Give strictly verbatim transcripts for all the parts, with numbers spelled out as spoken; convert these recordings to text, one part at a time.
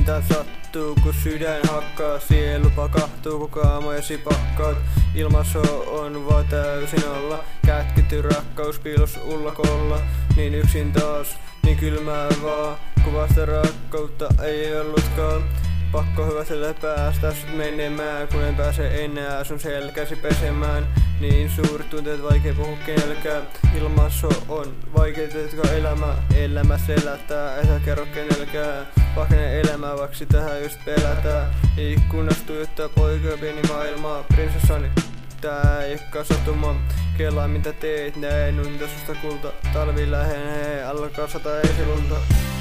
Mitä sattuu, kun sydän hakkaa, sielu pakahtuu, kun kaamojasi pakkaat. Ilmaso on vaan täysin alla, kätketty rakkaus piilos ullakolla. Niin yksin taas, niin kylmää vaan, kun vasta rakkautta ei ollutkaan. Pakko hyvästellä päästä sut menemään, kun en pääse enää sun selkäsi pesemään. Niin suuret tunteet vaikea puhua kenelkään. Ilmasso on vaikeutetko elämä, elämä selättää, et sä kerro kenelkään. Pakene elämää, vaikka sitähän just pelätään. Ikkunasta tuijottaa poikaa pieni maailmaa, prinsessani. Tää ei oo satuma, kelaa mitä teet, näin unta susta kulta. Talvi lähenee, alkaa sata esilunta.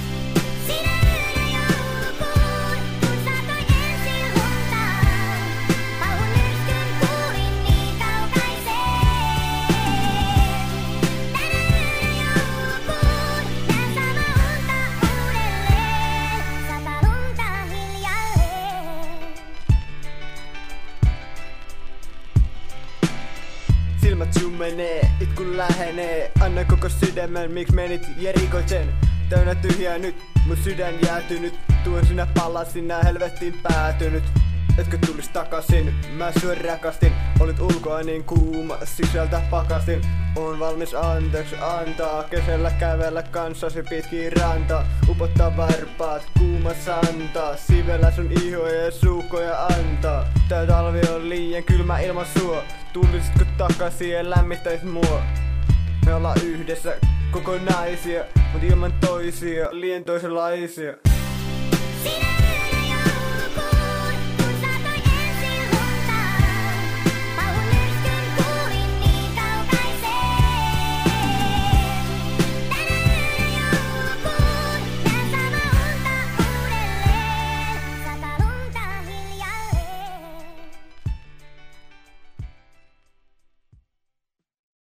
Silmät summenee, itku lähenee. Anna koko sydämen, miksi menit ja rikoit sen. Täynnä tyhjää nyt, mun sydän jäätynyt. Tuon sinä palasin, nää helvettiin päätynyt. Etkö tulis takasin, mä sua rakastin. Olit ulkoa niin kuuma, sisältä pakasin. Oon valmis anteeksi antaa, kesällä kävellä kanssasi pitkin rantaa. Upottaa varpaat, kuuma santaa, sivellä sun ihoja ja suukoja antaa. Tää talvi on liian kylmä ilman sua. Tulisitko takaisin ja lämmittäisit mua? Me ollaan yhdessä kokonaisia, mut ilman toisia, liian toisenlaisia.